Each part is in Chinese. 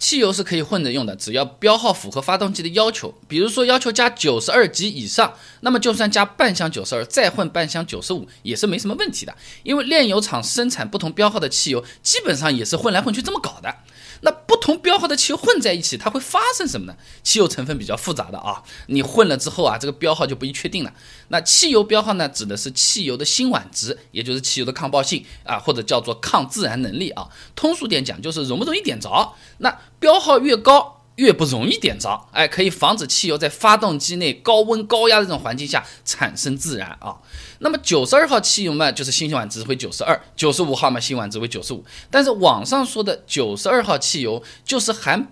汽油是可以混着用的，只要标号符合发动机的要求，比如说要求加92级以上，那么就算加半箱92再混半箱95也是没什么问题的，因为炼油厂生产不同标号的汽油基本上也是混来混去这么搞的。那不同标号的汽油混在一起，它会发生什么呢？汽油成分比较复杂的啊，你混了之后啊，这个标号就不一确定了。那汽油标号呢，指的是汽油的辛烷值，也就是汽油的抗爆性啊，或者叫做抗自燃能力啊。通俗点讲，就是容不容易点着。那标号越高，越不容易点着，可以防止汽油在发动机内高温高压的这种环境下产生自燃啊。那么92号汽油嘛，就是辛烷值为92，95号嘛，辛烷值为95。但是网上说的92号汽油就是含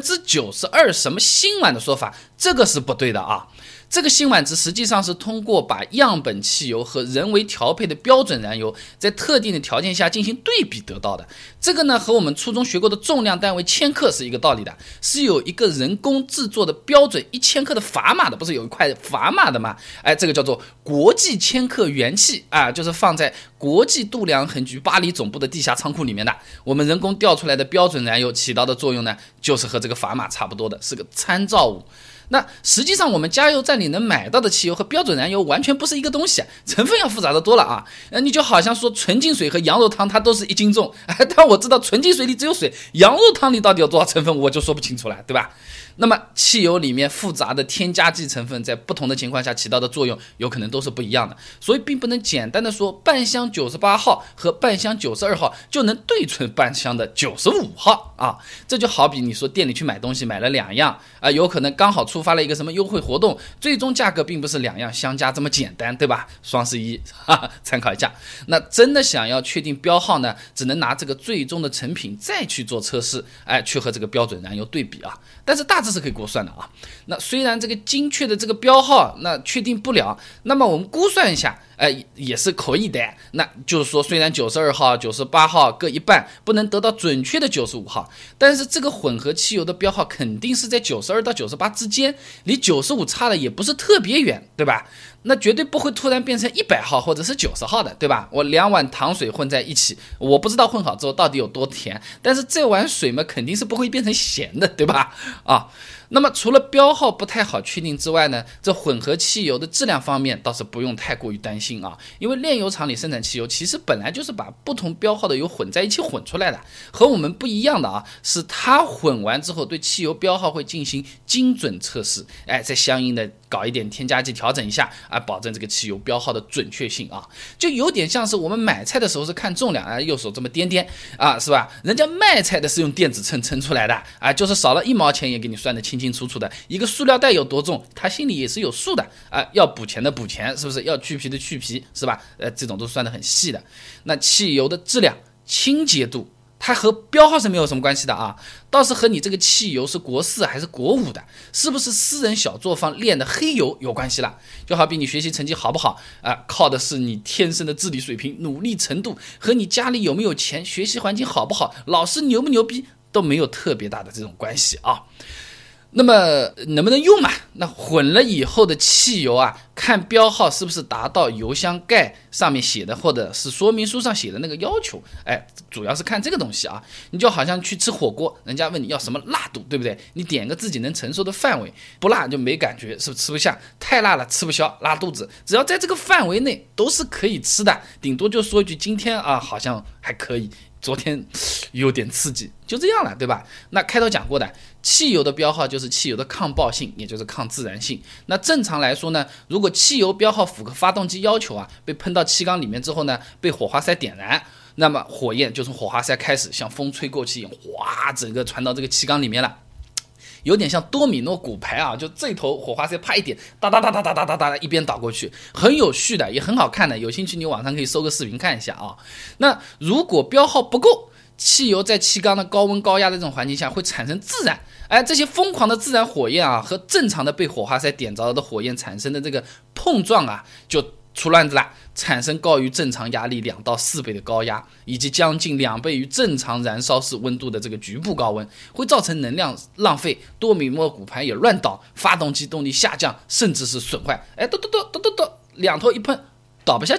92%什么辛烷的说法，这个是不对的啊。这个辛烷值实际上是通过把样本汽油和人为调配的标准燃油在特定的条件下进行对比得到的。这个呢和我们初中学过的重量单位千克是一个道理的，是有一个人工制作的标准1000克的砝码的，不是有一块砝码的吗？这个叫做国际千克原器啊，就是放在国际度量衡局巴黎总部的地下仓库里面的。我们人工调出来的标准燃油起到的作用呢，就是和这个砝码差不多的，是个参照物。那实际上我们加油站里能买到的汽油和标准燃油完全不是一个东西，成分要复杂的多了啊。你就好像说纯净水和羊肉汤它都是1斤重，但我知道纯净水里只有水，羊肉汤里到底有多少成分我就说不清楚了，对吧？那么汽油里面复杂的添加剂成分在不同的情况下起到的作用有可能都是不一样的，所以并不能简单的说半箱98号和半箱92号就能对准半箱的95号啊。这就好比你说店里去买东西买了2样有可能刚好触发了一个什么优惠活动，最终价格并不是2样相加这么简单，对吧？双十一参考一下。那真的想要确定标号呢，只能拿这个最终的成品再去做测试，去和这个标准燃油对比啊。但是大致是可以估算的啊。那虽然这个精确的这个标号那确定不了，那么我们估算一下也是可以的。那就是说虽然92号98号各一半不能得到准确的95号，但是这个混合汽油的标号肯定是在92到98之间，离95差的也不是特别远，对吧？那绝对不会突然变成100号或者是90号的，对吧？我2碗糖水混在一起，我不知道混好之后到底有多甜，但是这碗水嘛肯定是不会变成咸的，对吧？那么除了标号不太好确定之外呢，这混合汽油的质量方面倒是不用太过于担心啊，因为炼油厂里生产汽油其实本来就是把不同标号的油混在一起混出来的，和我们不一样的是它混完之后对汽油标号会进行精准测试，再相应的搞一点添加剂调整一下保证这个汽油标号的准确性啊，就有点像是我们买菜的时候是看重量右手这么掂掂是吧？人家卖菜的是用电子秤称出来的就是少了1毛钱也给你算得清清楚楚的，一个塑料袋有多重他心里也是有数的要补钱的补钱，是不是？要去皮的去皮，是吧？这种都算得很细的。那汽油的质量清洁度它和标号是没有什么关系的倒是和你这个汽油是国4还是国5的，是不是私人小作坊炼的黑油有关系了。就好比你学习成绩好不好靠的是你天生的智力水平、努力程度，和你家里有没有钱、学习环境好不好、老师牛不牛逼都没有特别大的这种关系那么能不能用嘛？那混了以后的汽油看标号是不是达到油箱盖上面写的或者是说明书上写的那个要求，主要是看这个东西你就好像去吃火锅，人家问你要什么辣度，对不对？你点个自己能承受的范围，不辣就没感觉，是不是吃不下？太辣了吃不消，拉肚子。只要在这个范围内都是可以吃的，顶多就说一句今天好像还可以，昨天有点刺激，就这样了，对吧？那开头讲过的，汽油的标号就是汽油的抗爆性，也就是抗自燃性。那正常来说呢，如果汽油标号符合发动机要求被喷到气缸里面之后呢，被火花塞点燃，那么火焰就从火花塞开始像风吹过气一样，哗，整个传到这个气缸里面了。有点像多米诺骨牌就这头火花塞啪一点，哒哒哒哒哒哒哒哒一边倒过去，很有序的，也很好看的。有兴趣你网上可以搜个视频看一下那如果标号不够，汽油在气缸的高温高压的这种环境下会产生自燃，这些疯狂的自燃火焰和正常的被火花塞点着的火焰产生的这个碰撞就出乱子了，产生高于正常压力2到4倍的高压，以及将近2倍于正常燃烧室温度的这个局部高温，会造成能量浪费，多米诺骨牌也乱倒，发动机动力下降，甚至是损坏。两头一碰倒不下去了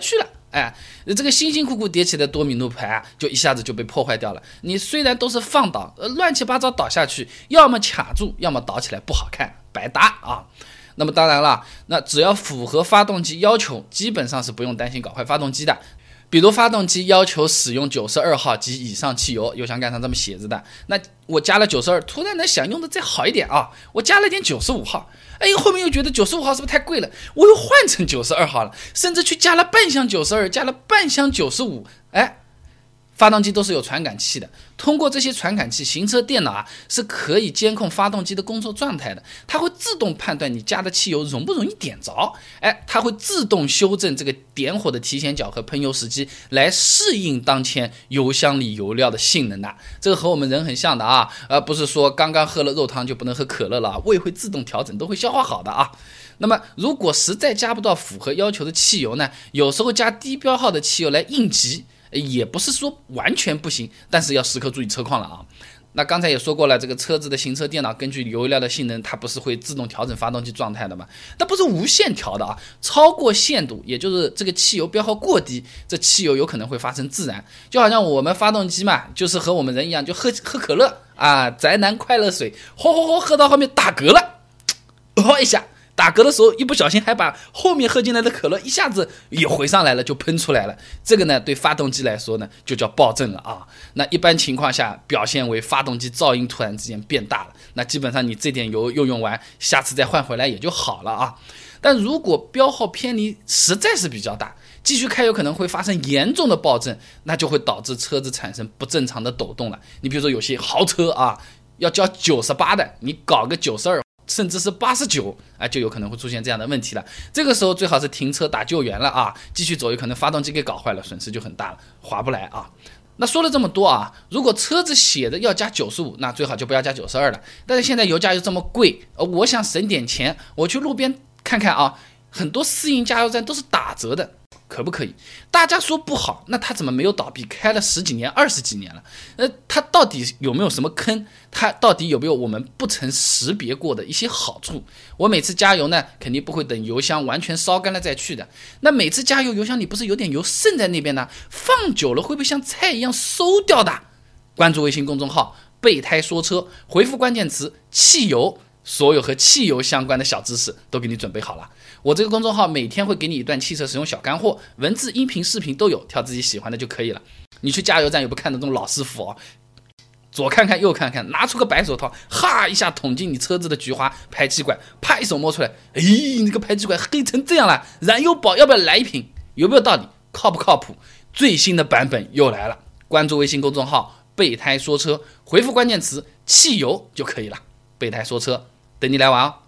这个辛辛苦苦叠起的多米诺牌就一下子就被破坏掉了。你虽然都是放倒，乱七八糟倒下去，要么卡住，要么倒起来不好看，白搭啊。那么当然了，那只要符合发动机要求，基本上是不用担心搞坏发动机的。比如发动机要求使用92号及以上汽油，油箱盖上这么写着的，那我加了92，突然想用的再好一点啊，我加了点95号，后面又觉得95号是不是太贵了，我又换成92号了，甚至去加了半箱92，加了半箱95，发动机都是有传感器的，通过这些传感器，行车电脑是可以监控发动机的工作状态的，它会自动判断你加的汽油容不容易点着，它会自动修正这个点火的提前角和喷油时机，来适应当前油箱里油料的性能的。这个和我们人很像的啊，不是说刚刚喝了肉汤就不能喝可乐了，胃会自动调整，都会消化好的啊。那么如果实在加不到符合要求的汽油呢，有时候加低标号的汽油来应急，也不是说完全不行，但是要时刻注意车况了啊。那刚才也说过了，这个车子的行车电脑根据油料的性能，它不是会自动调整发动机状态的吗？它不是无限调的啊，超过限度，也就是这个汽油标号过低，这汽油有可能会发生自燃。就好像我们发动机嘛，就是和我们人一样，就喝可乐啊，宅男快乐水，喝到后面打嗝了，一下。打嗝的时候一不小心还把后面喝进来的可乐一下子也回上来了，就喷出来了。这个呢对发动机来说呢就叫爆震了啊。那一般情况下表现为发动机噪音突然之间变大了，那基本上你这点油又用完，下次再换回来也就好了啊。但如果标号偏离实在是比较大，继续开有可能会发生严重的爆震，那就会导致车子产生不正常的抖动了。你比如说有些豪车啊，要交98的，你搞个92甚至是89，就有可能会出现这样的问题了。这个时候最好是停车打救援了啊，继续走有可能发动机给搞坏了，损失就很大了，划不来啊。那说了这么多啊，如果车子写的要加95，那最好就不要加92了。但是现在油价又这么贵，我想省点钱，我去路边看看啊，很多私营加油站都是打折的。可不可以？大家说不好，那他怎么没有倒闭？开了10几年、20几年了，他到底有没有什么坑？他到底有没有我们不曾识别过的一些好处？我每次加油呢，肯定不会等油箱完全烧干了再去的。那每次加油，油箱里不是有点油渗在那边呢？放久了会不会像菜一样馊掉的？关注微信公众号“备胎说车”，回复关键词“汽油”。所有和汽油相关的小知识都给你准备好了。我这个公众号每天会给你一段汽车使用小干货，文字、音频、视频都有，挑自己喜欢的就可以了。你去加油站有不看到这种老师傅左看看右看看，拿出个白手套，一下捅进你车子的菊花排气管，啪一手摸出来，那个排气管黑成这样了，燃油宝要不要来一瓶？有没有道理？靠不靠谱？最新的版本又来了，关注微信公众号“备胎说车”，回复关键词“汽油”就可以了。备胎说车，等你来玩哦。